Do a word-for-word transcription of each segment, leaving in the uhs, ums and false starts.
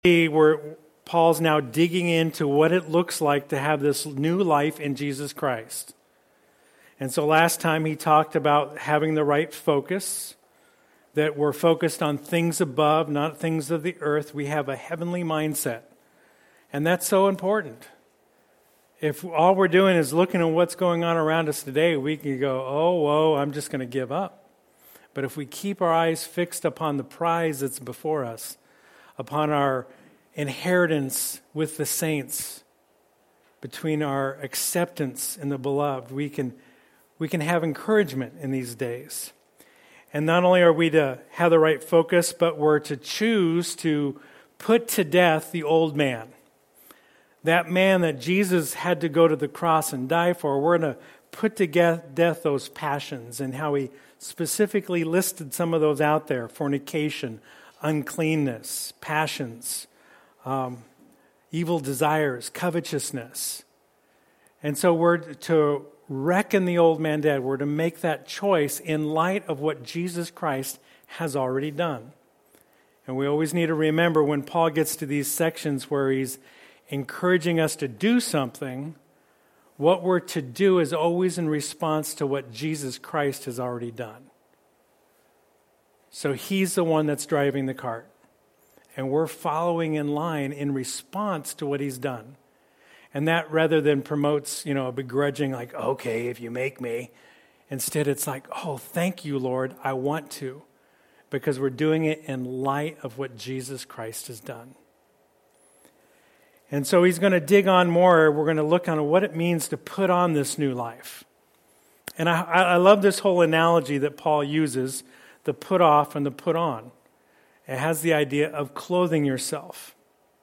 Where Paul's now digging into what it looks like to have this new life in Jesus Christ. And so last time he talked about having the right focus, that we're focused on things above, not things of the earth. We have a heavenly mindset. And that's so important. If all we're doing is looking at what's going on around us today, we can go, oh, whoa, I'm just going to give up. But if we keep our eyes fixed upon the prize that's before us, upon our inheritance with the saints, between our acceptance in the beloved, we can we can have encouragement in these days. And not only are we to have the right focus, but we're to choose to put to death the old man. That man that Jesus had to go to the cross and die for, we're going to put to death those passions, and how he specifically listed some of those out there: fornication, uncleanness, passions, um, evil desires, covetousness. And so we're to reckon the old man dead. We're to make that choice in light of what Jesus Christ has already done. And we always need to remember when Paul gets to these sections where he's encouraging us to do something, what we're to do is always in response to what Jesus Christ has already done. So he's the one that's driving the cart. And we're following in line in response to what he's done. And that, rather than promotes, you know, a begrudging, like, okay, if you make me. Instead, it's like, oh, thank you, Lord, I want to. Because we're doing it in light of what Jesus Christ has done. And so he's going to dig on more. We're going to look on what it means to put on this new life. And I, I love this whole analogy that Paul uses, the put off and the put on. It has the idea of clothing yourself.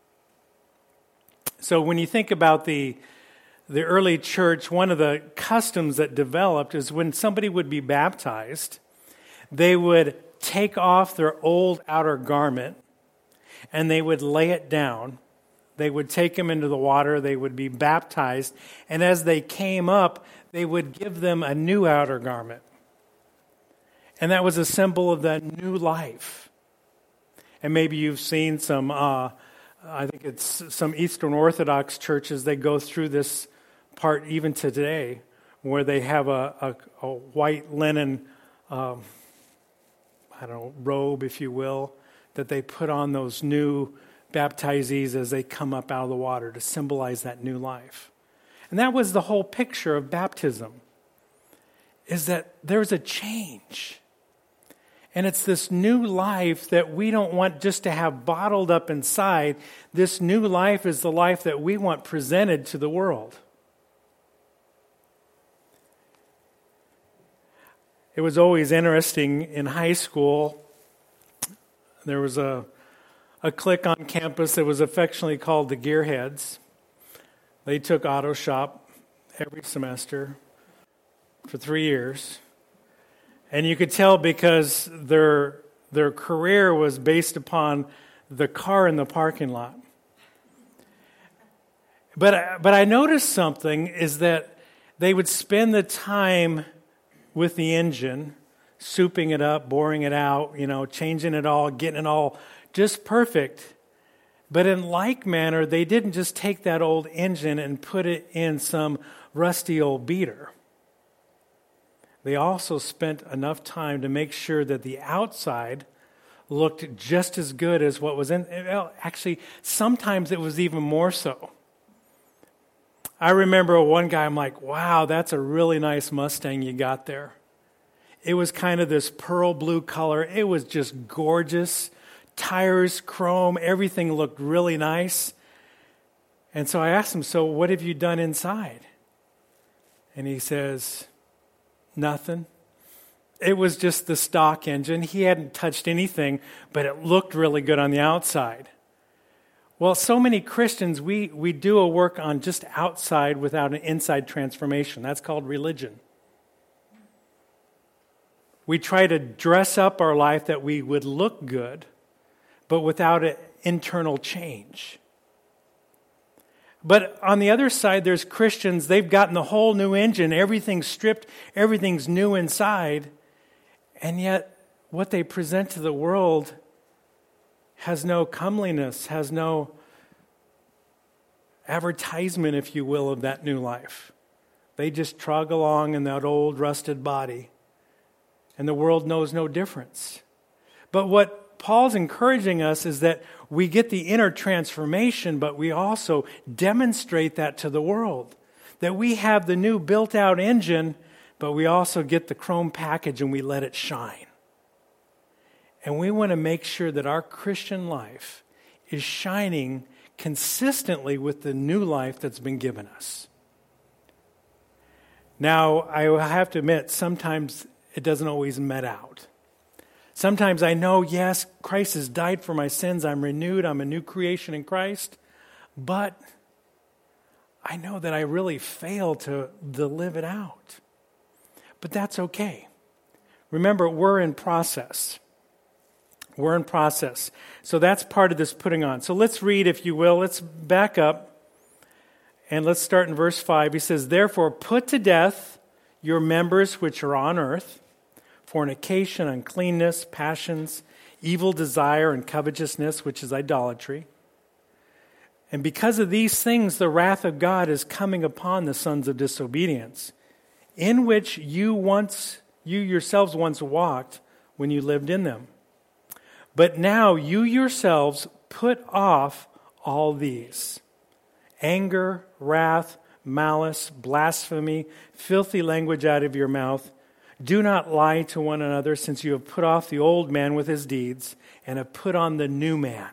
So when you think about the, the early church, one of the customs that developed is when somebody would be baptized, they would take off their old outer garment and they would lay it down. They would take them into the water, they would be baptized, and as they came up, they would give them a new outer garment. And that was a symbol of that new life. And maybe you've seen some, uh, I think it's some Eastern Orthodox churches, they go through this part even to today, where they have a, a, a white linen, um, I don't know, robe, if you will, that they put on those new baptizees as they come up out of the water to symbolize that new life. And that was the whole picture of baptism, is that there's a change. And it's this new life that we don't want just to have bottled up inside. This new life is the life that we want presented to the world. It was always interesting in high school. There was a a clique on campus that was affectionately called the Gearheads. They took auto shop every semester for three years. And you could tell because their their career was based upon the car in the parking lot. But, but I noticed something is that they would spend the time with the engine, souping it up, boring it out, you know, changing it all, getting it all just perfect. But in like manner, they didn't just take that old engine and put it in some rusty old beater. They also spent enough time to make sure that the outside looked just as good as what was in. Well, actually, sometimes it was even more so. I remember one guy, I'm like, wow, that's a really nice Mustang you got there. It was kind of this pearl blue color. It was just gorgeous. Tires, chrome, everything looked really nice. And so I asked him, so what have you done inside? And he says, nothing. It was just the stock engine. He hadn't touched anything, but it looked really good on the outside. Well, so many Christians, we, we do a work on just outside without an inside transformation. That's called religion. We try to dress up our life that we would look good, but without an internal change. But on the other side, there's Christians, they've gotten the whole new engine, everything's stripped, everything's new inside, and yet what they present to the world has no comeliness, has no advertisement, if you will, of that new life. They just trug along in that old rusted body, and the world knows no difference. But what Paul's encouraging us is that we get the inner transformation, but we also demonstrate that to the world. That we have the new built-out engine, but we also get the chrome package and we let it shine. And we want to make sure that our Christian life is shining consistently with the new life that's been given us. Now, I have to admit, sometimes it doesn't always met out. Sometimes I know, yes, Christ has died for my sins. I'm renewed. I'm a new creation in Christ. But I know that I really fail to, to live it out. But that's okay. Remember, we're in process. We're in process. So that's part of this putting on. So let's read, if you will. Let's back up. And let's start in verse five. He says, "Therefore put to death your members which are on earth, fornication, uncleanness, passions, evil desire, and covetousness, which is idolatry. And because of these things, the wrath of God is coming upon the sons of disobedience, in which you once, you yourselves once walked when you lived in them. But now you yourselves put off all these: anger, wrath, malice, blasphemy, filthy language out of your mouth. Do not lie to one another, since you have put off the old man with his deeds and have put on the new man,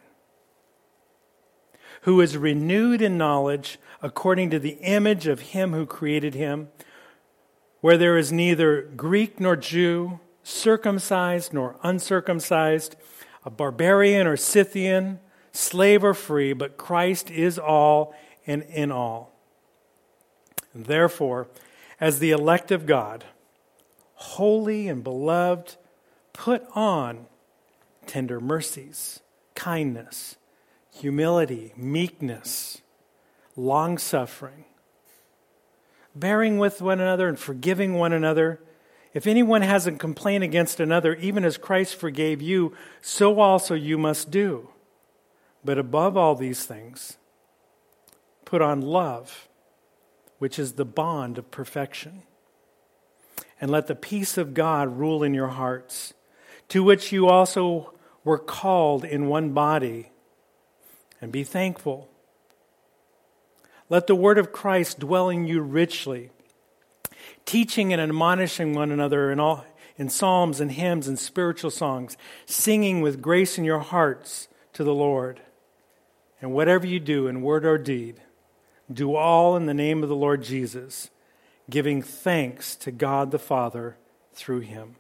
who is renewed in knowledge according to the image of him who created him, where there is neither Greek nor Jew, circumcised nor uncircumcised, a barbarian or Scythian, slave or free, but Christ is all and in all. And therefore, as the elect of God, holy and beloved, put on tender mercies, kindness, humility, meekness, long-suffering, bearing with one another and forgiving one another. If anyone has a complaint against another, even as Christ forgave you, so also you must do. But above all these things, put on love, which is the bond of perfection. And let the peace of God rule in your hearts, to which you also were called in one body, and be thankful. Let the word of Christ dwell in you richly, teaching and admonishing one another in all in psalms and hymns and spiritual songs, singing with grace in your hearts to the Lord. And whatever you do in word or deed, do all in the name of the Lord Jesus, giving thanks to God the Father through him."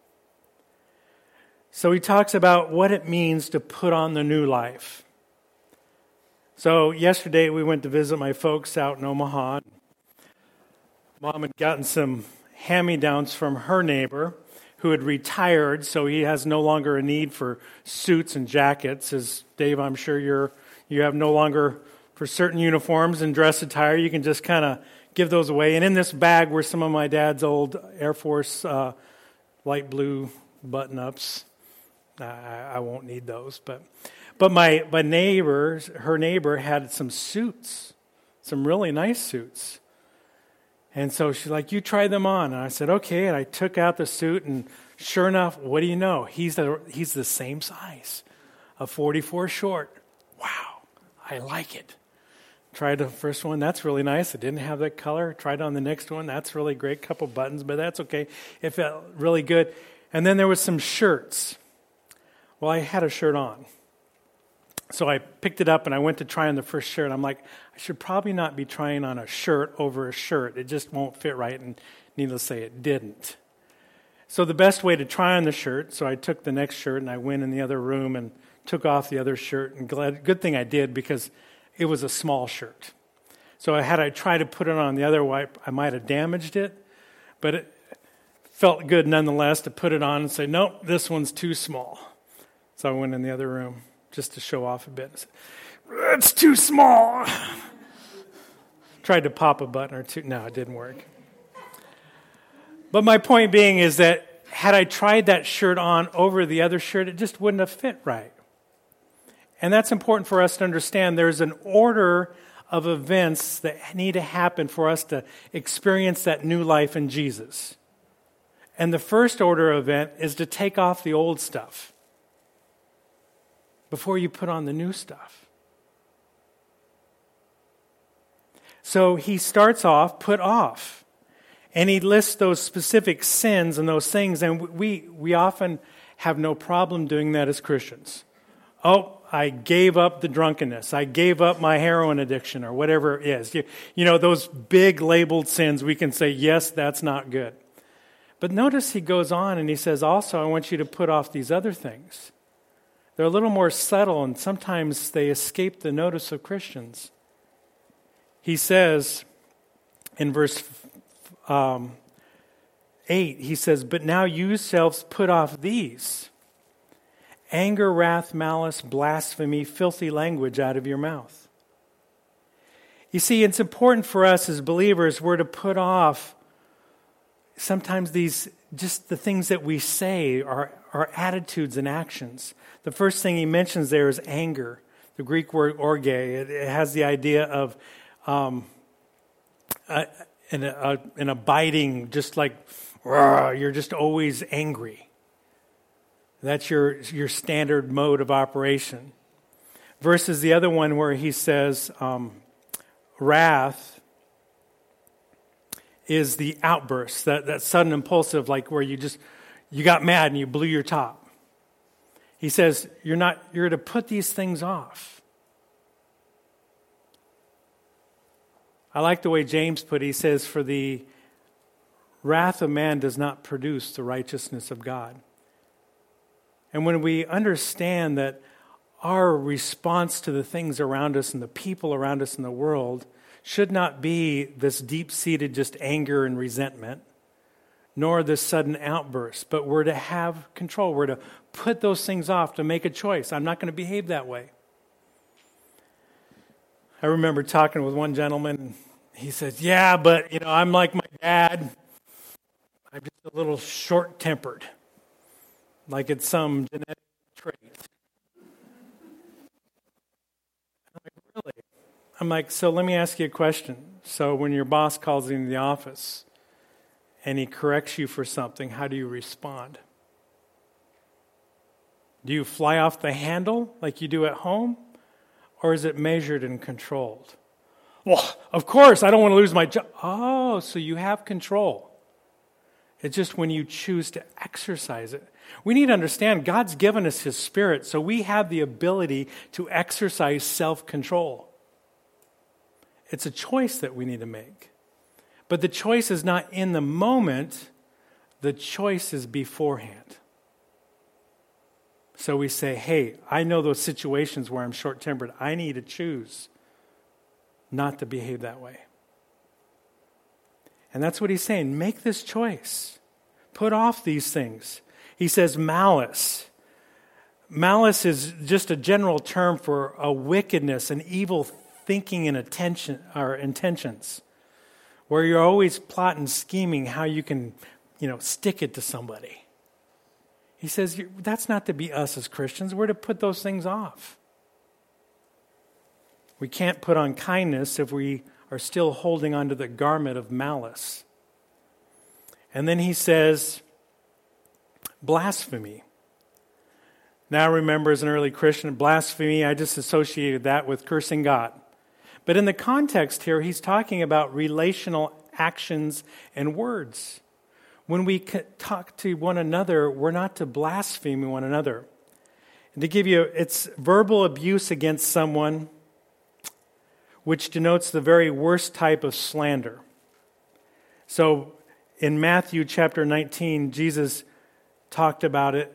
So he talks about what it means to put on the new life. So yesterday we went to visit my folks out in Omaha. Mom had gotten some hand-me-downs from her neighbor who had retired, so he has no longer a need for suits and jackets. As Dave, I'm sure you're you have no longer for certain uniforms and dress attire. You can just kind of give those away. And in this bag were some of my dad's old Air Force uh, light blue button-ups. I, I won't need those, but but my my neighbor, her neighbor, had some suits, some really nice suits. And so she's like, "You try them on." And I said, "Okay." And I took out the suit, and sure enough, what do you know? He's the he's the same size, a forty-four short. Wow, I like it. Tried the first one, that's really nice. It didn't have that color. Tried on the next one, that's really great. Couple buttons, but that's okay. It felt really good. And then there was some shirts. Well, I had a shirt on. So I picked it up and I went to try on the first shirt. I'm like, I should probably not be trying on a shirt over a shirt. It just won't fit right, and needless to say, it didn't. So the best way to try on the shirt, so I took the next shirt and I went in the other room and took off the other shirt. And glad, good thing I did, because it was a small shirt. So had I tried to put it on the other way, I might have damaged it, but it felt good nonetheless to put it on and say, nope, this one's too small. So I went in the other room just to show off a bit. I said, it's too small. Tried to pop a button or two. No, it didn't work. But my point being is that had I tried that shirt on over the other shirt, it just wouldn't have fit right. And that's important for us to understand. There's an order of events that need to happen for us to experience that new life in Jesus. And the first order event is to take off the old stuff before you put on the new stuff. So he starts off, put off. And he lists those specific sins and those things. And we, we often have no problem doing that as Christians. Oh, I gave up the drunkenness. I gave up my heroin addiction or whatever it is. You, you know, those big labeled sins, we can say, yes, that's not good. But notice he goes on and he says, also, I want you to put off these other things. They're a little more subtle and sometimes they escape the notice of Christians. He says in verse um, eight, he says, but now you yourselves put off these. Anger, wrath, malice, blasphemy, filthy language out of your mouth. You see, it's important for us as believers, we're to put off sometimes these, just the things that we say, our, our attitudes and actions. The first thing he mentions there is anger. The Greek word orge, it, it has the idea of um, a, an, a, an abiding, just like, you're just always angry. That's your, your standard mode of operation. Versus the other one where he says, um, wrath is the outburst, that, that sudden impulsive, like where you just, you got mad and you blew your top. He says, you're not, you're to put these things off. I like the way James put it. He says, for the wrath of man does not produce the righteousness of God. And when we understand that our response to the things around us and the people around us in the world should not be this deep-seated just anger and resentment, nor this sudden outburst, but we're to have control. We're to put those things off, to make a choice. I'm not going to behave that way. I remember talking with one gentleman, and he says, yeah, but you know, I'm like my dad. I'm just a little short-tempered. Like it's some genetic trait. I'm like, really? I'm like, so let me ask you a question. So when your boss calls you in the office and he corrects you for something, how do you respond? Do you fly off the handle like you do at home? Or is it measured and controlled? Well, of course, I don't want to lose my job. Oh, so you have control. It's just when you choose to exercise it. We need to understand God's given us His Spirit, so we have the ability to exercise self-control. It's a choice that we need to make. But the choice is not in the moment, the choice is beforehand. So we say, hey, I know those situations where I'm short-tempered. I need to choose not to behave that way. And that's what he's saying. Make this choice. Put off these things. He says malice. Malice is just a general term for a wickedness, an evil thinking and attention or intentions, where you're always plotting, scheming how you can, you know, stick it to somebody. He says that's not to be us as Christians. We're to put those things off. We can't put on kindness if we are still holding onto the garment of malice. And then he says, blasphemy. Now remember, as an early Christian, blasphemy, I just associated that with cursing God. But in the context here, he's talking about relational actions and words. When we talk to one another, we're not to blaspheme one another. And to give you, it's verbal abuse against someone, which denotes the very worst type of slander. So in Matthew chapter nineteen, Jesus talked about it.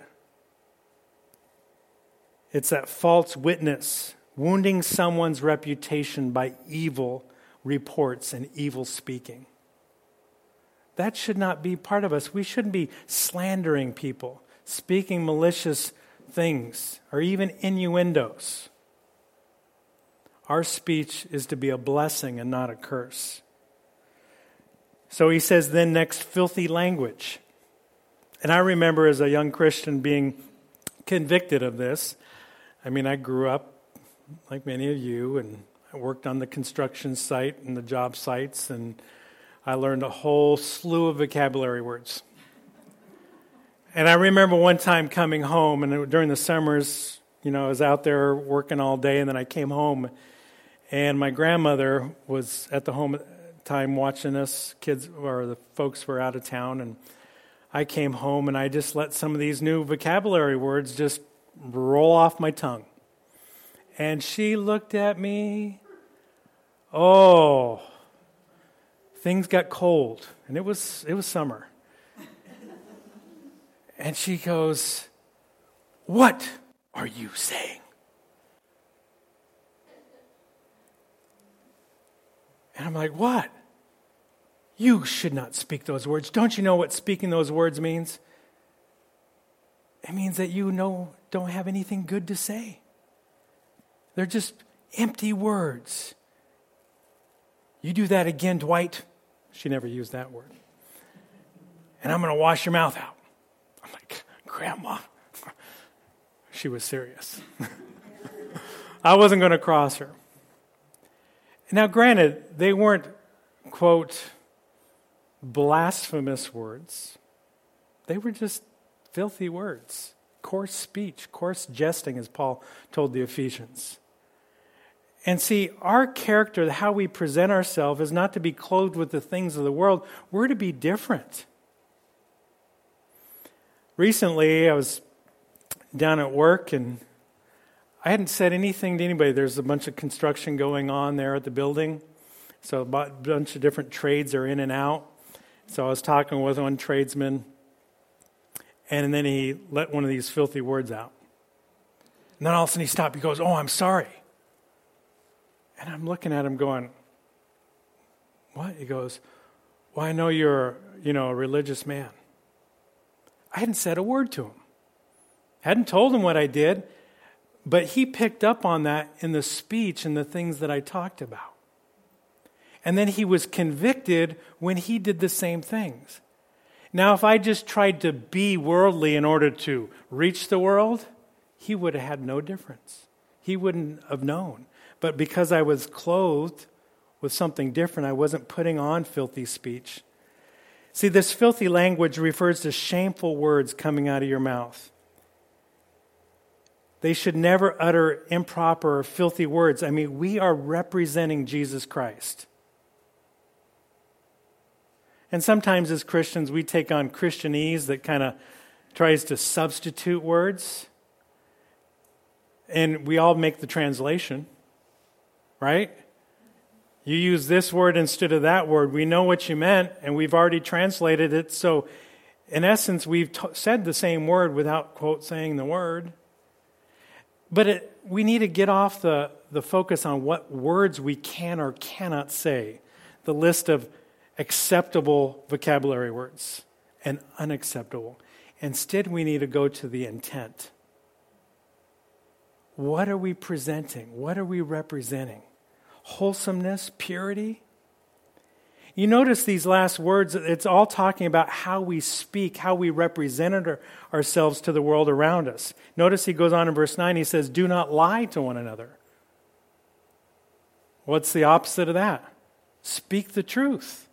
It's that false witness, wounding someone's reputation by evil reports and evil speaking. That should not be part of us. We shouldn't be slandering people, speaking malicious things, or even innuendos. Our speech is to be a blessing and not a curse. So he says then next, filthy language. And I remember as a young Christian being convicted of this. I mean, I grew up like many of you, and I worked on the construction site and the job sites, and I learned a whole slew of vocabulary words. And I remember one time coming home, and during the summers, you know, I was out there working all day, and then I came home, and my grandmother was at the home at the time watching us. Kids, or the folks were out of town, and I came home, and I just let some of these new vocabulary words just roll off my tongue. And she looked at me. Oh, things got cold, and it was it was summer. And she goes, "What are you saying?" And I'm like, "What? You should not speak those words. Don't you know what speaking those words means? It means that you know don't have anything good to say. They're just empty words. You do that again, Dwight." She never used that word. "And I'm going to wash your mouth out." I'm like, "Grandma." She was serious. I wasn't going to cross her. Now, granted, they weren't, quote, blasphemous words. They were just filthy words, coarse speech, coarse jesting, as Paul told the Ephesians. And see, our character, how we present ourselves, is not to be clothed with the things of the world. We're to be different. Recently, I was down at work, and I hadn't said anything to anybody. There's a bunch of construction going on there at the building. So a bunch of different trades are in and out. So I was talking with one tradesman, and then he let one of these filthy words out. And then all of a sudden he stopped. He goes, "Oh, I'm sorry." And I'm looking at him going, "What?" He goes, "Well, I know you're, you know, a religious man." I hadn't said a word to him. Hadn't told him what I did, but he picked up on that in the speech and the things that I talked about. And then he was convicted when he did the same things. Now, if I just tried to be worldly in order to reach the world, he would have had no difference. He wouldn't have known. But because I was clothed with something different, I wasn't putting on filthy speech. See, this filthy language refers to shameful words coming out of your mouth. They should never utter improper or filthy words. I mean, we are representing Jesus Christ. And sometimes as Christians, we take on Christianese that kind of tries to substitute words. And we all make the translation, right? You use this word instead of that word. We know what you meant, and we've already translated it. So, in essence, we've t- said the same word without, quote, saying the word. But it, we need to get off the, the focus on what words we can or cannot say. The list of acceptable vocabulary words and unacceptable. Instead, we need to go to the intent. What are we presenting? What are we representing? Wholesomeness, purity? You notice these last words, it's all talking about how we speak, how we represent our, ourselves to the world around us. Notice he goes on in verse nine, he says, "Do not lie to one another." What's the opposite of that? Speak the truth.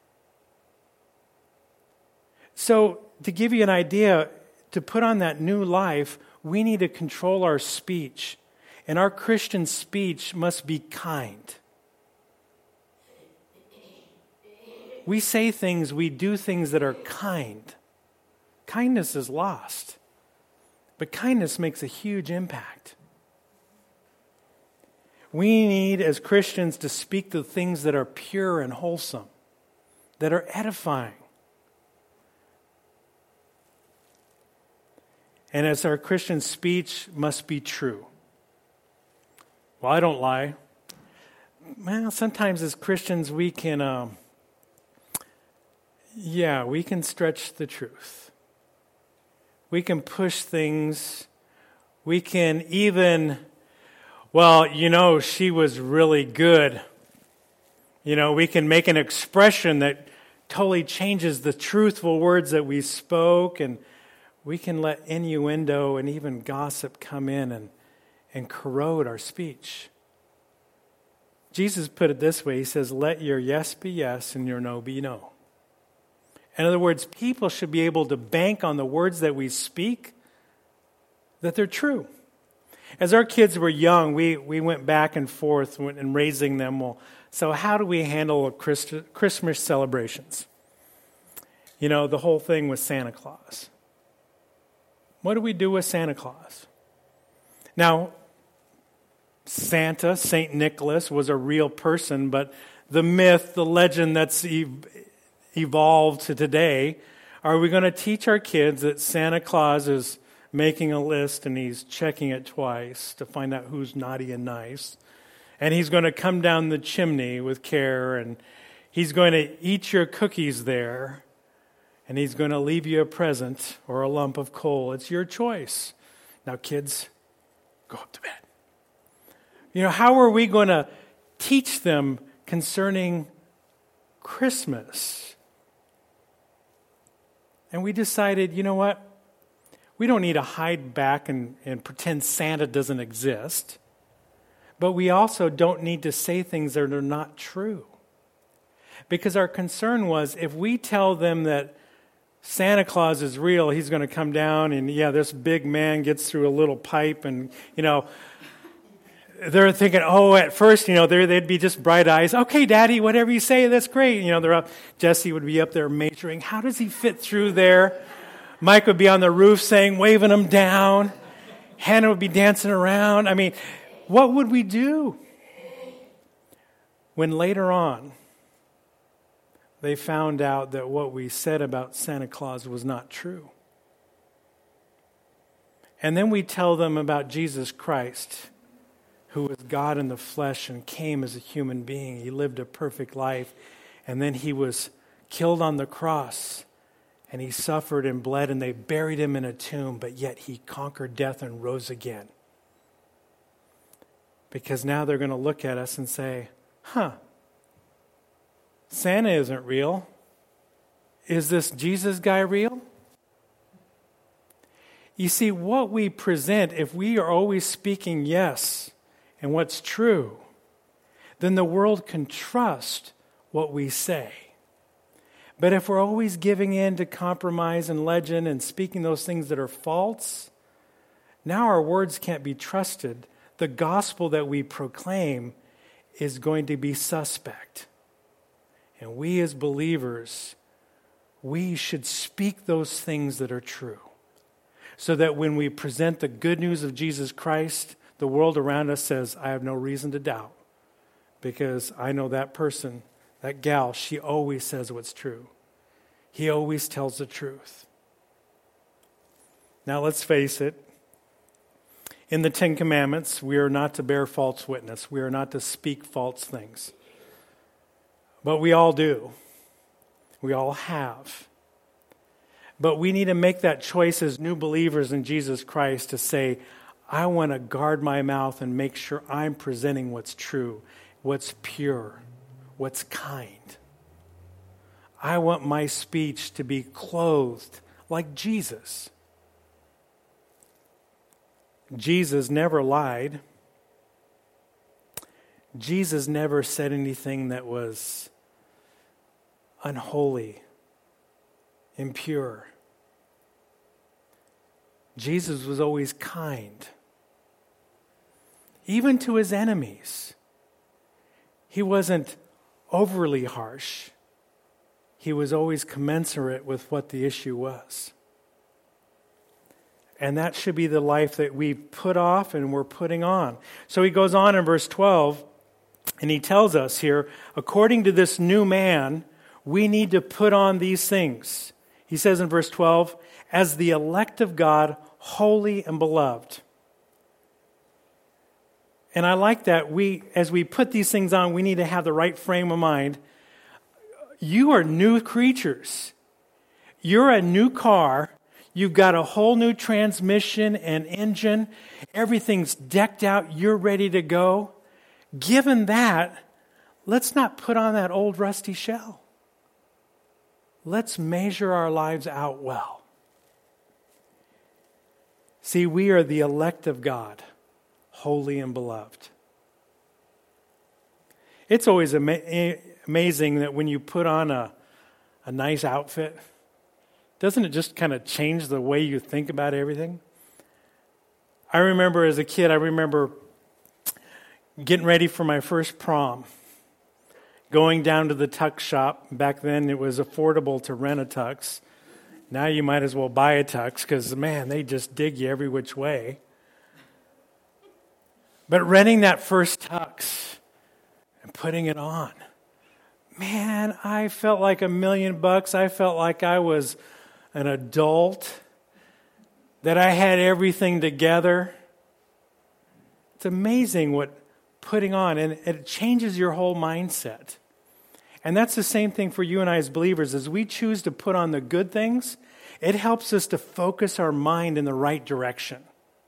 So, to give you an idea, to put on that new life, we need to control our speech. And our Christian speech must be kind. We say things, we do things that are kind. Kindness is lost. But kindness makes a huge impact. We need, as Christians, to speak the things that are pure and wholesome, that are edifying. And as our Christian speech must be true. Well, I don't lie. Well, sometimes as Christians we can, um, yeah, we can stretch the truth. We can push things. We can even, well, you know, she was really good. You know, we can make an expression that totally changes the truthful words that we spoke, and we can let innuendo and even gossip come in and and corrode our speech. Jesus put it this way. He says, let your yes be yes and your no be no. In other words, people should be able to bank on the words that we speak, that they're true. As our kids were young, we, we went back and forth in raising them. Well, so how do we handle Christmas celebrations? You know, the whole thing with Santa Claus. What do we do with Santa Claus? Now, Santa, Saint Nicholas, was a real person, but the myth, the legend that's evolved to today, are we going to teach our kids that Santa Claus is making a list and he's checking it twice to find out who's naughty and nice, and he's going to come down the chimney with care, and he's going to eat your cookies there, and he's going to leave you a present or a lump of coal? It's your choice. Now, kids, go up to bed. You know, how are we going to teach them concerning Christmas? And we decided, you know what? We don't need to hide back and, and pretend Santa doesn't exist. But we also don't need to say things that are not true. Because our concern was, if we tell them that Santa Claus is real, he's going to come down and, yeah, this big man gets through a little pipe and, you know, they're thinking, oh, at first, you know, they'd be just bright eyes. Okay, Daddy, whatever you say, that's great. You know, they're up. Jesse would be up there measuring. How does he fit through there? Mike would be on the roof saying, waving him down. Hannah would be dancing around. I mean, what would we do? When later on, they found out that what we said about Santa Claus was not true. And then we tell them about Jesus Christ, who was God in the flesh and came as a human being. He lived a perfect life. And then he was killed on the cross. And he suffered and bled, and they buried him in a tomb. But yet he conquered death and rose again. Because now they're going to look at us and say, huh, Santa isn't real. Is this Jesus guy real? You see, what we present, if we are always speaking yes and what's true, then the world can trust what we say. But if we're always giving in to compromise and legend and speaking those things that are false, now our words can't be trusted. The gospel that we proclaim is going to be suspect. And we as believers, we should speak those things that are true, so that when we present the good news of Jesus Christ, the world around us says, I have no reason to doubt, because I know that person, that gal, she always says what's true. He always tells the truth. Now let's face it. In the Ten Commandments, we are not to bear false witness. We are not to speak false things. But we all do. We all have. But we need to make that choice as new believers in Jesus Christ to say, I want to guard my mouth and make sure I'm presenting what's true, what's pure, what's kind. I want my speech to be clothed like Jesus. Jesus never lied. Jesus never said anything that was unholy, impure. Jesus was always kind. Even to his enemies. He wasn't overly harsh. He was always commensurate with what the issue was. And that should be the life that we put off and we're putting on. So he goes on in verse twelve, and he tells us here, according to this new man, we need to put on these things. He says in verse twelve, as the elect of God, holy and beloved. And I like that we, as we put these things on, we need to have the right frame of mind. You are new creatures. You're a new car. You've got a whole new transmission and engine. Everything's decked out. You're ready to go. Given that, let's not put on that old rusty shell. Let's measure our lives out well. See, we are the elect of God, holy and beloved. It's always ama- amazing that when you put on a, a nice outfit, doesn't it just kind of change the way you think about everything? I remember as a kid, I remember getting ready for my first prom, going down to the tux shop. Back then it was affordable to rent a tux. Now you might as well buy a tux because, man, they just dig you every which way. But renting that first tux and putting it on, man, I felt like a million bucks. I felt like I was an adult, that I had everything together. It's amazing what putting on, and it changes your whole mindset. And that's the same thing for you and I as believers. As we choose to put on the good things, it helps us to focus our mind in the right direction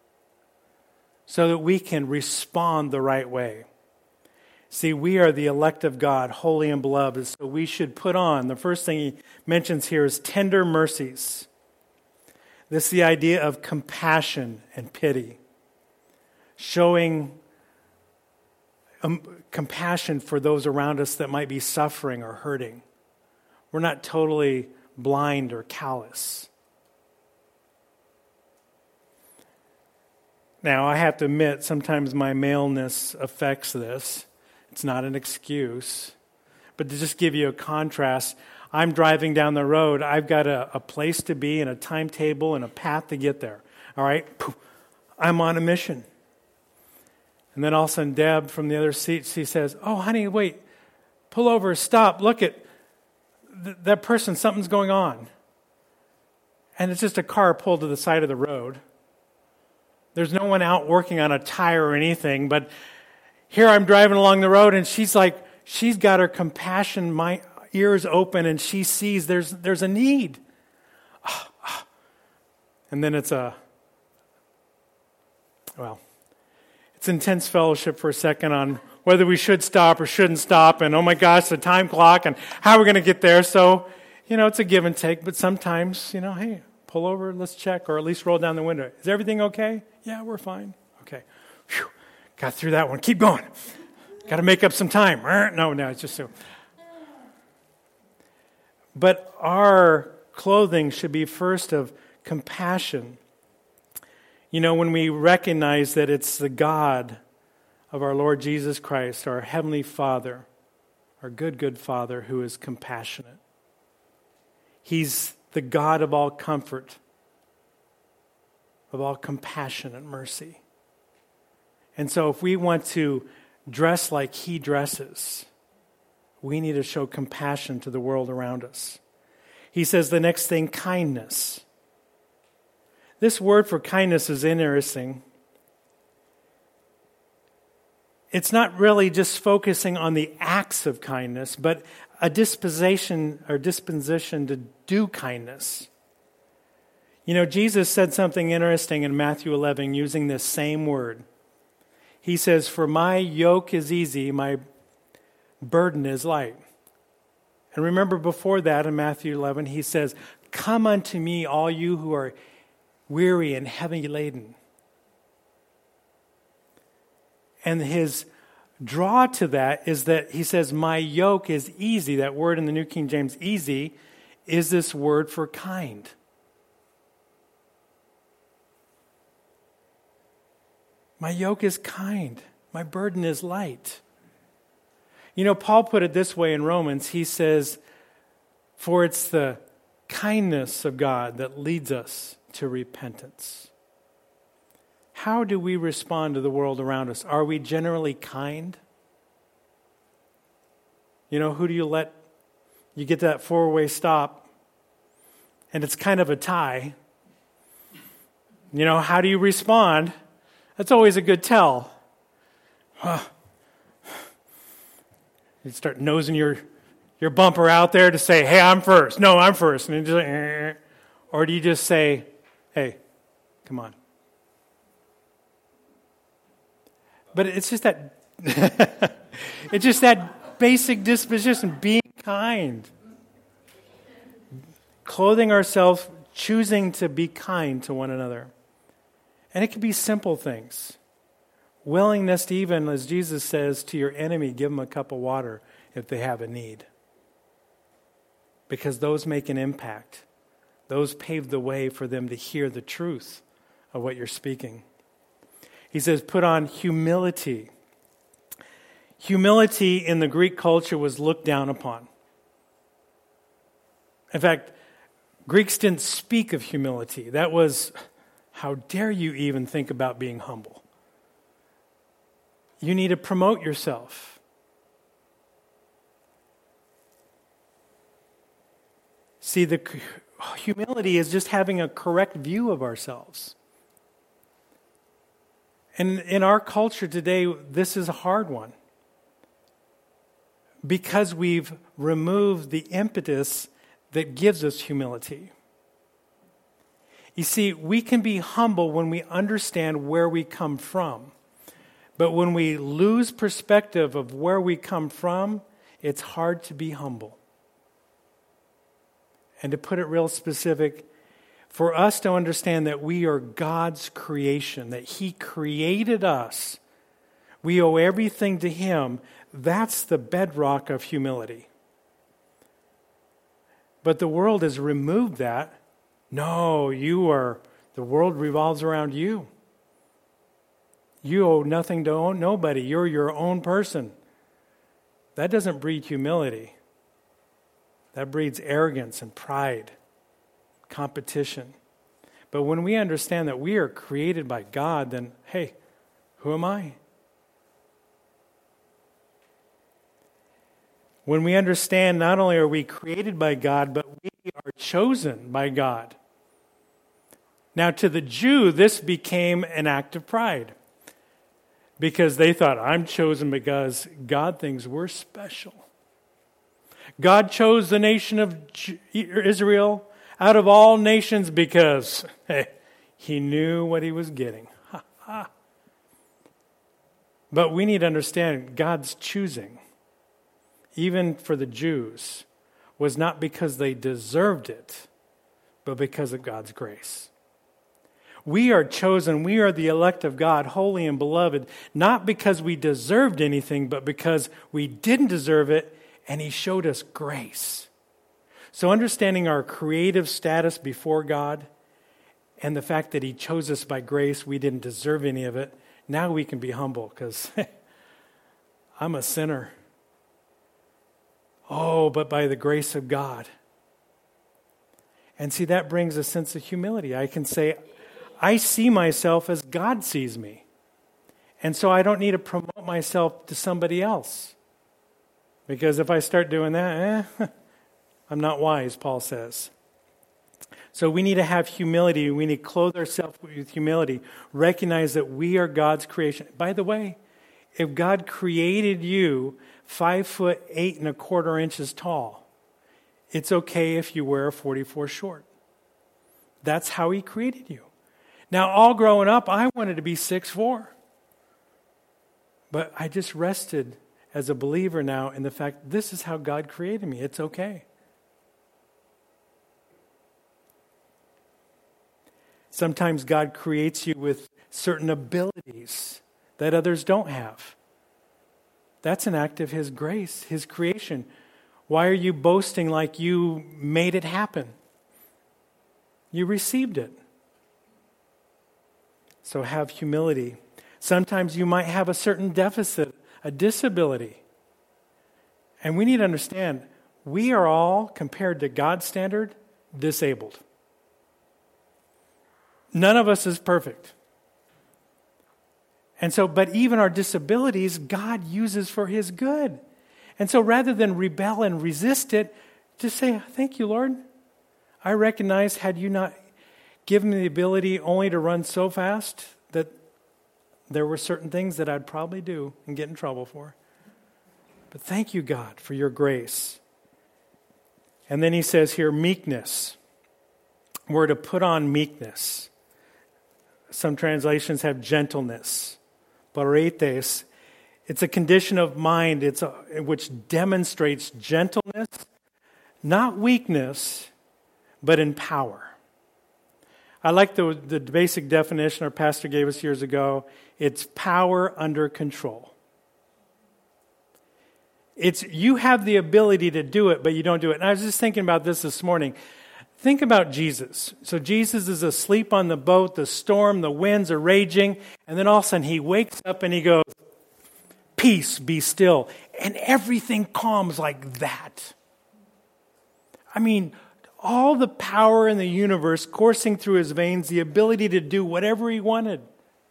so that we can respond the right way. See, we are the elect of God, holy and beloved, so we should put on, the first thing he mentions here is tender mercies. This is the idea of compassion and pity, showing um, compassion for those around us that might be suffering or hurting. We're not totally blind or callous. Now, I have to admit, sometimes my maleness affects this. It's not an excuse. But to just give you a contrast, I'm driving down the road. I've got a, a place to be and a timetable and a path to get there. All right? I'm on a mission. And then all of a sudden, Deb from the other seat, she says, oh, honey, wait. Pull over, stop, look at th- that person, something's going on. And it's just a car pulled to the side of the road. There's no one out working on a tire or anything, but here I'm driving along the road, and she's like, she's got her compassion, my ears open, and she sees there's there's a need. And then it's a, well, it's intense fellowship for a second on whether we should stop or shouldn't stop, and oh my gosh, the time clock, and how we're going to get there. So, you know, it's a give and take, but sometimes, you know, hey, pull over, let's check, or at least roll down the window. Is everything okay? Yeah, we're fine. Okay. Whew. Got through that one. Keep going. Got to make up some time. No, no, it's just so. But our clothing should be first of compassion. You know, when we recognize that it's the God of our Lord Jesus Christ, our Heavenly Father, our good, good Father who is compassionate. He's the God of all comfort, of all compassion and mercy. And so if we want to dress like He dresses, we need to show compassion to the world around us. He says the next thing, kindness. This word for kindness is interesting. It's not really just focusing on the acts of kindness, but a disposition or disposition to do kindness. You know, Jesus said something interesting in Matthew eleven using this same word. He says, for my yoke is easy, my burden is light. And remember before that in Matthew eleven, he says, come unto me, all you who are weary and heavy laden. And his draw to that is that he says, my yoke is easy. That word in the New King James, easy, is this word for kind. My yoke is kind. My burden is light. You know, Paul put it this way in Romans. He says, for it's the kindness of God that leads us to repentance. How do we respond to the world around us? Are we generally kind? You know, who do you let, you get that four-way stop, and it's kind of a tie. You know, how do you respond? That's always a good tell. Huh. You start nosing your, your bumper out there to say, hey, I'm first. No, I'm first. And you just, eh. Or do you just say, hey, come on. But it's just that, it's just that basic disposition, being kind. Clothing ourselves, choosing to be kind to one another. And it can be simple things. Willingness to even, as Jesus says, to your enemy, give them a cup of water if they have a need. Because those make an impact. Those pave the way for them to hear the truth of what you're speaking. He says, put on humility. Humility in the Greek culture was looked down upon. In fact, Greeks didn't speak of humility. That was, how dare you even think about being humble? You need to promote yourself. See, the humility is just having a correct view of ourselves. And in our culture today, this is a hard one. Because we've removed the impetus that gives us humility. You see, we can be humble when we understand where we come from. But when we lose perspective of where we come from, it's hard to be humble. And to put it real specific, for us to understand that we are God's creation, that He created us, we owe everything to Him, that's the bedrock of humility. But the world has removed that. No, you are, the world revolves around you. You owe nothing to own, nobody. You're your own person. That doesn't breed humility. That breeds arrogance and pride, competition. But when we understand that we are created by God, then, hey, who am I? When we understand not only are we created by God, but we are chosen by God. Now, to the Jew, this became an act of pride. Because they thought, I'm chosen because God thinks we're special. God chose the nation of Israel out of all nations because hey, He knew what He was getting. Ha, ha. But we need to understand God's choosing, even for the Jews, was not because they deserved it, but because of God's grace. We are chosen, we are the elect of God, holy and beloved, not because we deserved anything, but because we didn't deserve it, and He showed us grace. So understanding our creative status before God, and the fact that He chose us by grace, we didn't deserve any of it, now we can be humble, because I'm a sinner. Oh, but by the grace of God. And see, that brings a sense of humility. I can say, I see myself as God sees me. And so I don't need to promote myself to somebody else. Because if I start doing that, eh, I'm not wise, Paul says. So we need to have humility. We need to clothe ourselves with humility. Recognize that we are God's creation. By the way, if God created you five foot eight and a quarter inches tall, it's okay if you wear a forty-four short. That's how He created you. Now, all growing up, I wanted to be six foot four. But I just rested as a believer now in the fact this is how God created me. It's okay. Sometimes God creates you with certain abilities that others don't have. That's an act of His grace, His creation. Why are you boasting like you made it happen? You received it. So have humility. Sometimes you might have a certain deficit, a disability. And we need to understand, we are all, compared to God's standard, disabled. None of us is perfect. And so, but even our disabilities, God uses for His good. And so rather than rebel and resist it, just say, thank you, Lord. I recognize, had you not given me the ability only to run so fast, that there were certain things that I'd probably do and get in trouble for. But thank you, God, for your grace. And then he says here, meekness. We're to put on meekness. Some translations have gentleness. Paretes. It's a condition of mind it's a, which demonstrates gentleness, not weakness, but in power. I like the, the basic definition our pastor gave us years ago. It's power under control. It's you have the ability to do it, but you don't do it. And I was just thinking about this this morning. Think about Jesus. So Jesus is asleep on the boat, the storm, the winds are raging, and then all of a sudden he wakes up and he goes, "Peace, be still." And everything calms like that. I mean, all the power in the universe coursing through his veins, the ability to do whatever he wanted.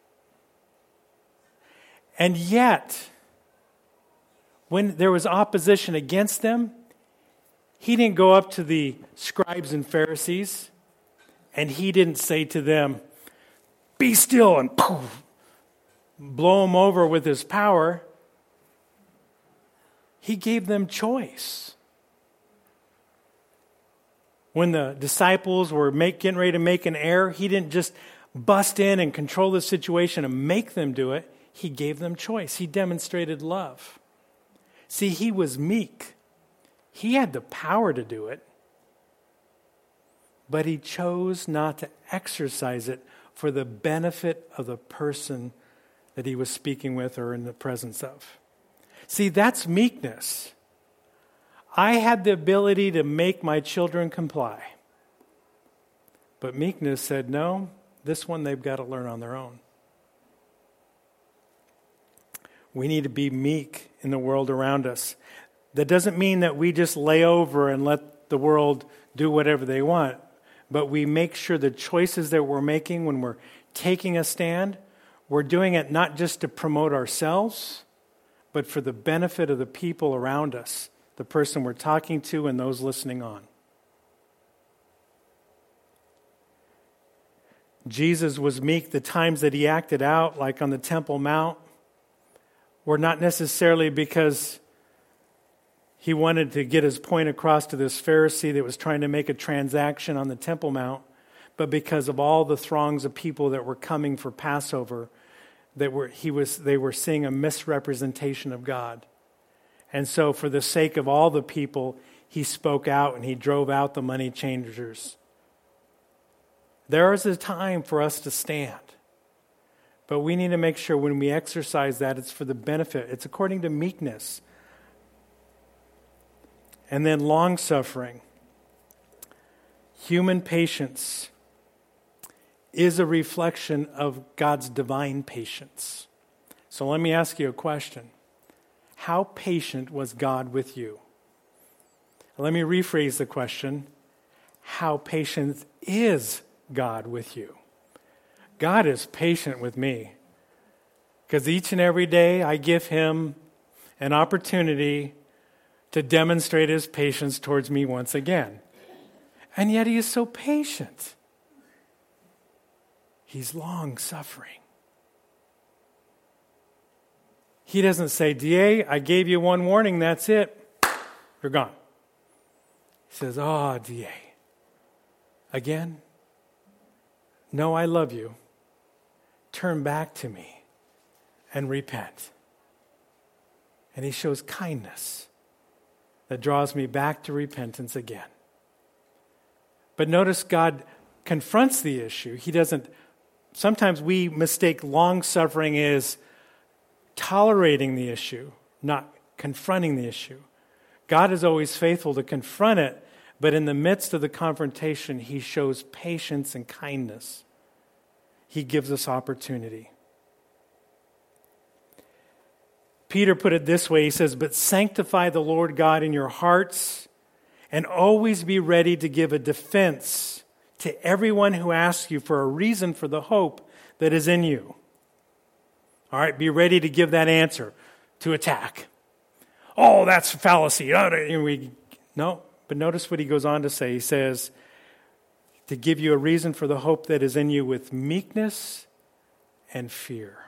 And yet, when there was opposition against them, he didn't go up to the scribes and Pharisees, and he didn't say to them, "Be still," and poof, blow them over with his power. He gave them choice. When the disciples were make, getting ready to make an error, he didn't just bust in and control the situation and make them do it. He gave them choice. He demonstrated love. See, he was meek. He had the power to do it, but he chose not to exercise it for the benefit of the person that he was speaking with or in the presence of. See, that's meekness. I had the ability to make my children comply, but meekness said, no, this one they've got to learn on their own. We need to be meek in the world around us. That doesn't mean that we just lay over and let the world do whatever they want, but we make sure the choices that we're making when we're taking a stand, we're doing it not just to promote ourselves, but for the benefit of the people around us, the person we're talking to and those listening on. Jesus was meek. The times that he acted out, like on the Temple Mount, were not necessarily because he wanted to get his point across to this Pharisee that was trying to make a transaction on the Temple Mount, but because of all the throngs of people that were coming for Passover, that were he was they were seeing a misrepresentation of God. And so for the sake of all the people, he spoke out and he drove out the money changers. There is a time for us to stand. But we need to make sure when we exercise that, it's for the benefit. It's according to meekness. And then long-suffering. Human patience is a reflection of God's divine patience. So let me ask you a question. How patient was God with you? Let me rephrase the question. How patient is God with you? God is patient with me because each and every day I give him an opportunity to demonstrate his patience towards me once again. And yet he is so patient. He's long-suffering. He doesn't say, D A, I gave you one warning, that's it. You're gone. He says, oh, D A. Again? No, I love you. Turn back to me and repent. And he shows kindness that draws me back to repentance again. But notice God confronts the issue. He doesn't, sometimes we mistake long-suffering as tolerating the issue, not confronting the issue. God is always faithful to confront it, but in the midst of the confrontation, he shows patience and kindness. He gives us opportunity. Peter put it this way, he says, but sanctify the Lord God in your hearts and always be ready to give a defense to everyone who asks you for a reason for the hope that is in you. All right, be ready to give that answer, to attack. Oh, that's fallacy. No, but notice what he goes on to say. He says, to give you a reason for the hope that is in you with meekness and fear.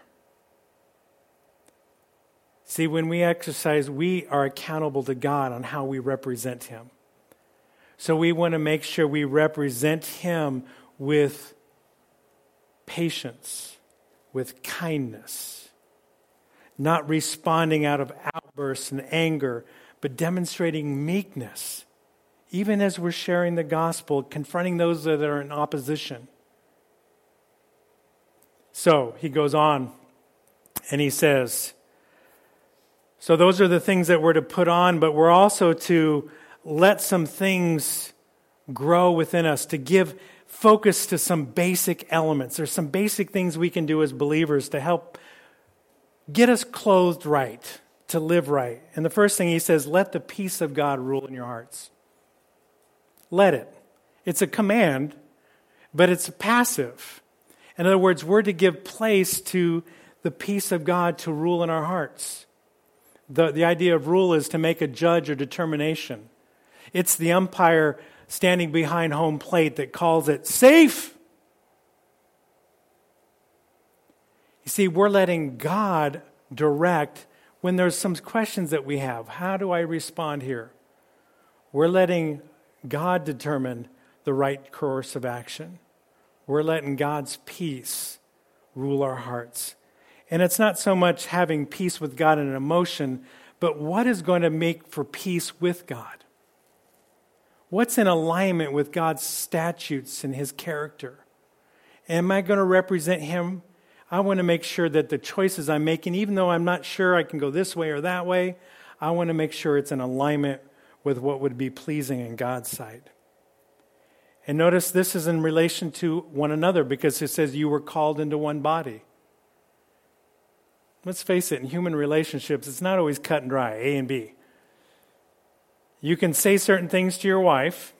See, when we exercise, we are accountable to God on how we represent him. So we want to make sure we represent him with patience, with kindness, not responding out of outbursts and anger, but demonstrating meekness, even as we're sharing the gospel, confronting those that are in opposition. So he goes on and he says, so those are the things that we're to put on, but we're also to let some things grow within us, to give focus to some basic elements. There's some basic things we can do as believers to help get us clothed right, to live right. And the first thing he says, let the peace of God rule in your hearts. Let it. It's a command, but it's passive. In other words, we're to give place to the peace of God to rule in our hearts. The, the idea of rule is to make a judge or determination. It's the umpire standing behind home plate that calls it safe. You see, we're letting God direct when there's some questions that we have. How do I respond here? We're letting God determine the right course of action. We're letting God's peace rule our hearts. And it's not so much having peace with God in an emotion, but what is going to make for peace with God? What's in alignment with God's statutes and His character? Am I going to represent Him? I want to make sure that the choices I'm making, even though I'm not sure I can go this way or that way, I want to make sure it's in alignment with what would be pleasing in God's sight. And notice this is in relation to one another because it says you were called into one body. Let's face it, in human relationships, it's not always cut and dry, A and B. You can say certain things to your wife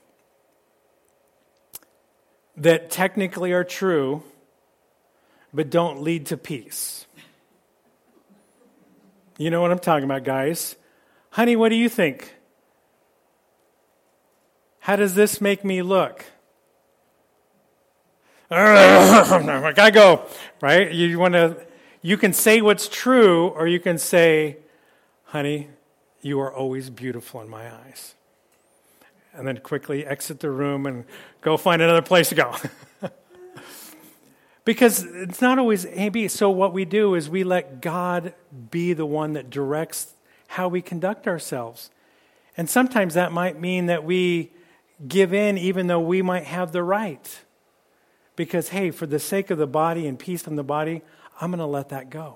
that technically are true, but don't lead to peace. You know what I'm talking about, guys. Honey, what do you think? How does this make me look? I gotta go, right? You want to, you can say what's true, or you can say, honey, you are always beautiful in my eyes. And then quickly exit the room and go find another place to go. Because it's not always A and B. So what we do is we let God be the one that directs how we conduct ourselves. And sometimes that might mean that we give in even though we might have the right. Because, hey, for the sake of the body and peace in the body, I'm going to let that go.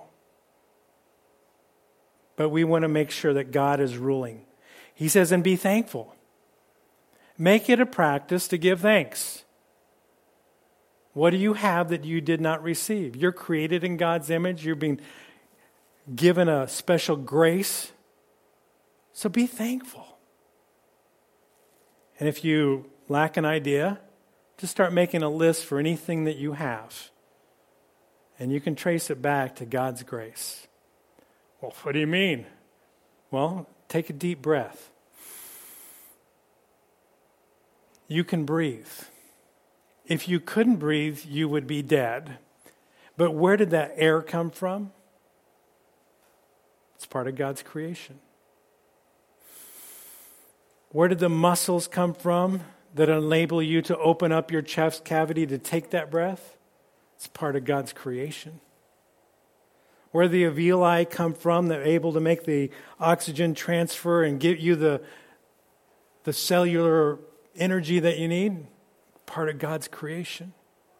But we want to make sure that God is ruling. He says, and be thankful. Make it a practice to give thanks. What do you have that you did not receive? You're created in God's image. You're being given a special grace. So be thankful. And if you lack an idea, just start making a list for anything that you have. And you can trace it back to God's grace. Well, what do you mean? Well, take a deep breath. You can breathe. If you couldn't breathe, you would be dead. But where did that air come from? It's part of God's creation. Where did the muscles come from that enable you to open up your chest cavity to take that breath? It's part of God's creation. Where did the alveoli come from that are able to make the oxygen transfer and give you the, the cellular energy that you need? Part of God's creation.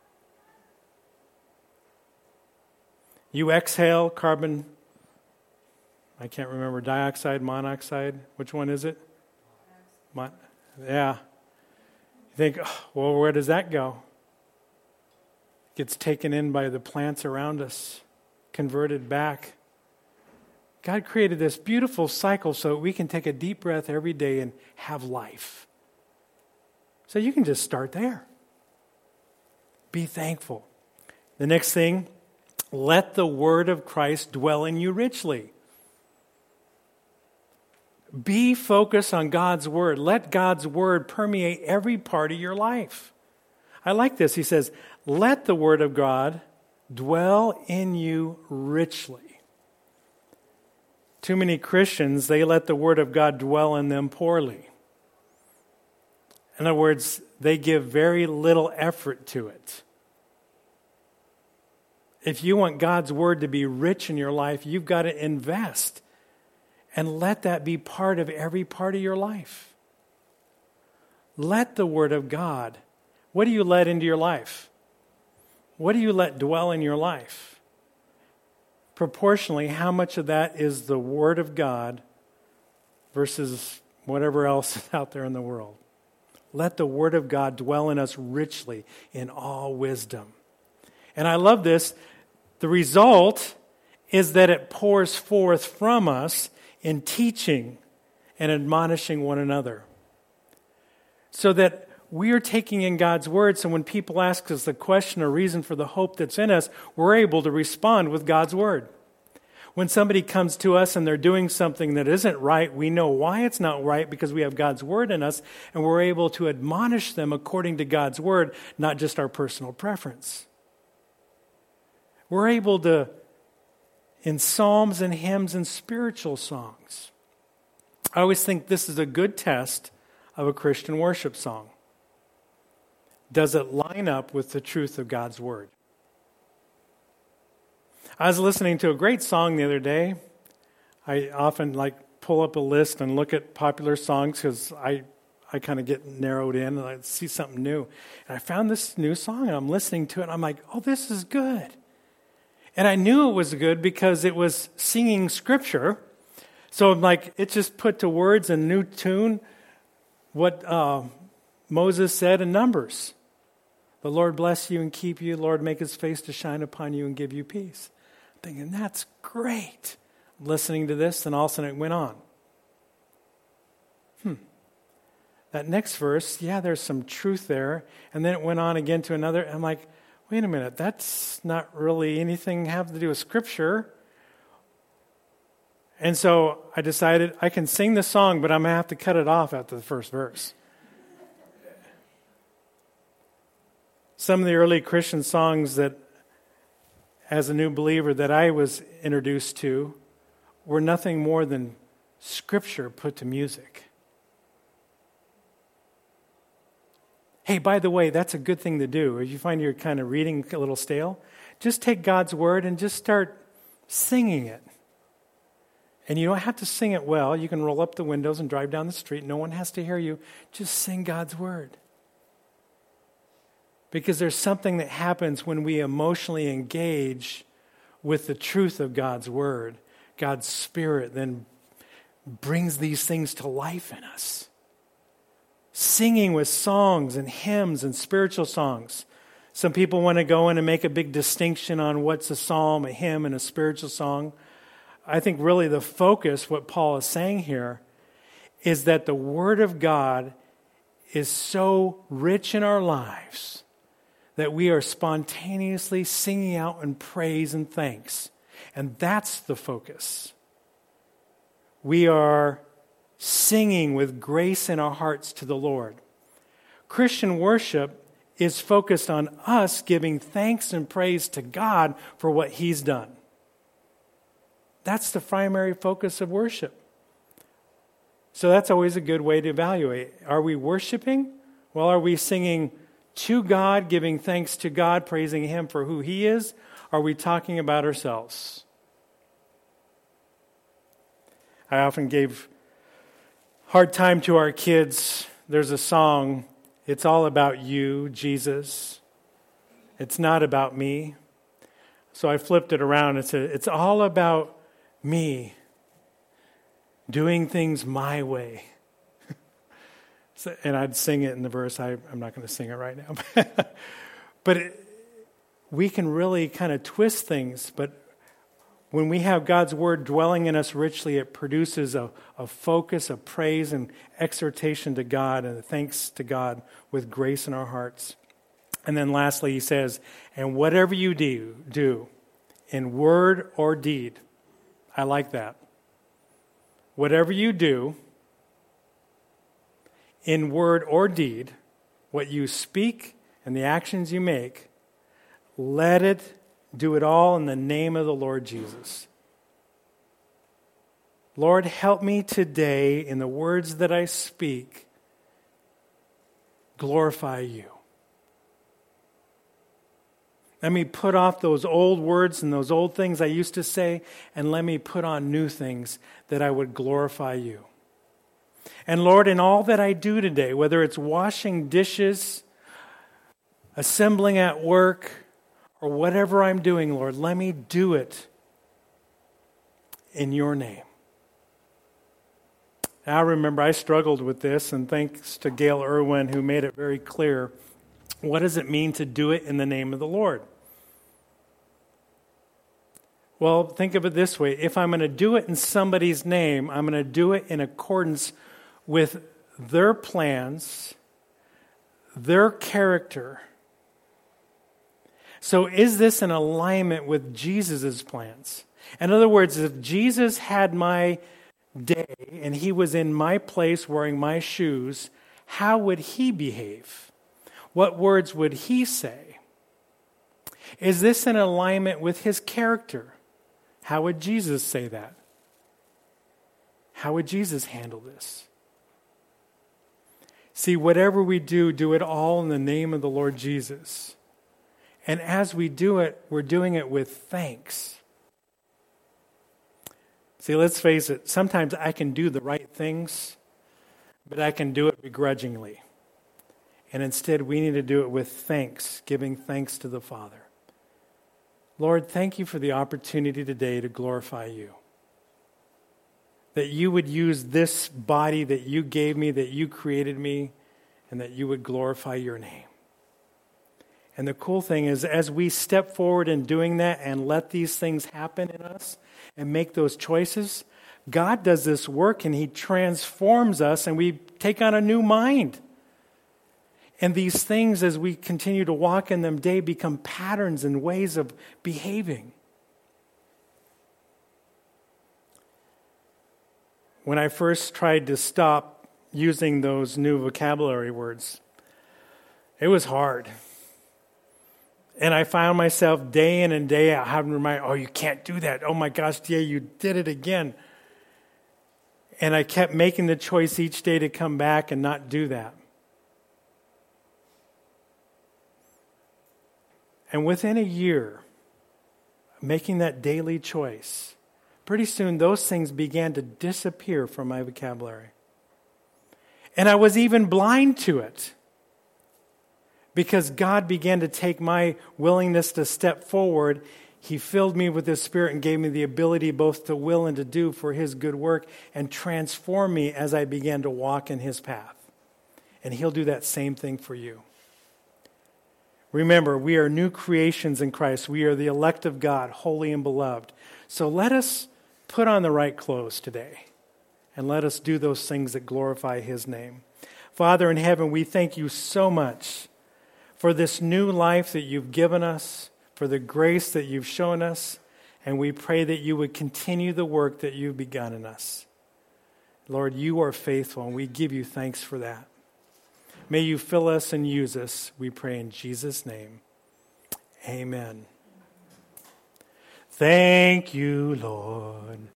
You exhale carbon, I can't remember, dioxide, monoxide. Which one is it? Mon- yeah. You think, oh, well, where does that go? It gets taken in by the plants around us, converted back. God created this beautiful cycle so we can take a deep breath every day and have life. So you can just start there. Be thankful. The next thing, let the word of Christ dwell in you richly. Be focused on God's word. Let God's word permeate every part of your life. I like this. He says, let the word of God dwell in you richly. Too many Christians, they let the word of God dwell in them poorly. In other words, they give very little effort to it. If you want God's word to be rich in your life, you've got to invest and let that be part of every part of your life. Let the word of God, what do you let into your life? What do you let dwell in your life? Proportionally, how much of that is the Word of God versus whatever else is out there in the world? Let the Word of God dwell in us richly in all wisdom. And I love this. The result is that it pours forth from us in teaching and admonishing one another. So that we are taking in God's Word, so when people ask us the question or reason for the hope that's in us, we're able to respond with God's Word. When somebody comes to us and they're doing something that isn't right, we know why it's not right because we have God's Word in us, and we're able to admonish them according to God's Word, not just our personal preference. We're able to, in psalms and hymns and spiritual songs. I always think this is a good test of a Christian worship song. Does it line up with the truth of God's Word? I was listening to a great song the other day. I often like pull up a list and look at popular songs because I, I kind of get narrowed in and I see something new. And I found this new song and I'm listening to it and I'm like, oh, this is good. And I knew it was good because it was singing Scripture. So I'm like, it just put to words in new tune what uh, Moses said in Numbers. The Lord bless you and keep you. The Lord make his face to shine upon you and give you peace. I'm thinking, that's great. I'm listening to this, and all of a sudden it went on. Hmm. That next verse, yeah, there's some truth there. And then it went on again to another. I'm like, wait a minute, that's not really anything have to do with Scripture. And so I decided I can sing the song, but I'm going to have to cut it off after the first verse. Some of the early Christian songs that, as a new believer, that I was introduced to were nothing more than Scripture put to music. Hey, by the way, that's a good thing to do. If you find you're kind of reading a little stale, just take God's Word and just start singing it. And you don't have to sing it well. You can roll up the windows and drive down the street. No one has to hear you. Just sing God's Word. Because there's something that happens when we emotionally engage with the truth of God's Word. God's Spirit then brings these things to life in us. Singing with songs and hymns and spiritual songs. Some people want to go in and make a big distinction on what's a psalm, a hymn, and a spiritual song. I think really the focus, what Paul is saying here, is that the Word of God is so rich in our lives that we are spontaneously singing out in praise and thanks. And that's the focus. We are singing with grace in our hearts to the Lord. Christian worship is focused on us giving thanks and praise to God for what He's done. That's the primary focus of worship. So that's always a good way to evaluate. Are we worshiping? Well, are we singing to God, giving thanks to God, praising Him for who He is? Are we talking about ourselves? I often gave hard time to our kids. There's a song, it's all about you, Jesus. It's not about me. So I flipped it around and said, it's all about me doing things my way. So, and I'd sing it in the verse. I, I'm not going to sing it right now. But it, we can really kind of twist things. But when we have God's Word dwelling in us richly, it produces a, a focus, a praise, and exhortation to God, and thanks to God with grace in our hearts. And then lastly, he says, and whatever you do, do in word or deed. I like that. Whatever you do, in word or deed, what you speak and the actions you make, let it do it all in the name of the Lord Jesus. Lord, help me today in the words that I speak, glorify you. Let me put off those old words and those old things I used to say, and let me put on new things that I would glorify you. And Lord, in all that I do today, whether it's washing dishes, assembling at work, or whatever I'm doing, Lord, let me do it in your name. Now, I remember I struggled with this, and thanks to Gail Irwin, who made it very clear, what does it mean to do it in the name of the Lord? Well, think of it this way. If I'm going to do it in somebody's name, I'm going to do it in accordance with their plans, their character. So is this in alignment with Jesus' plans? In other words, if Jesus had my day and he was in my place wearing my shoes, how would he behave? What words would he say? Is this in alignment with his character? How would Jesus say that? How would Jesus handle this? See, whatever we do, do it all in the name of the Lord Jesus. And as we do it, we're doing it with thanks. See, let's face it, sometimes I can do the right things, but I can do it begrudgingly. And instead, we need to do it with thanks, giving thanks to the Father. Lord, thank you for the opportunity today to glorify you. That you would use this body that you gave me, that you created me, and that you would glorify your name. And the cool thing is, as we step forward in doing that and let these things happen in us and make those choices, God does this work and he transforms us and we take on a new mind. And these things, as we continue to walk in them day, become patterns and ways of behaving. When I first tried to stop using those new vocabulary words, it was hard. And I found myself day in and day out having to remind, oh, you can't do that. Oh my gosh, yeah, you did it again. And I kept making the choice each day to come back and not do that. And within a year, making that daily choice, pretty soon those things began to disappear from my vocabulary. And I was even blind to it. Because God began to take my willingness to step forward. He filled me with His Spirit and gave me the ability both to will and to do for His good work and transform me as I began to walk in His path. And He'll do that same thing for you. Remember, we are new creations in Christ. We are the elect of God, holy and beloved. So let us put on the right clothes today. And let us do those things that glorify His name. Father in heaven, we thank you so much for this new life that you've given us, for the grace that you've shown us, and we pray that you would continue the work that you've begun in us. Lord, you are faithful, and we give you thanks for that. May you fill us and use us, we pray in Jesus' name. Amen. Thank you, Lord.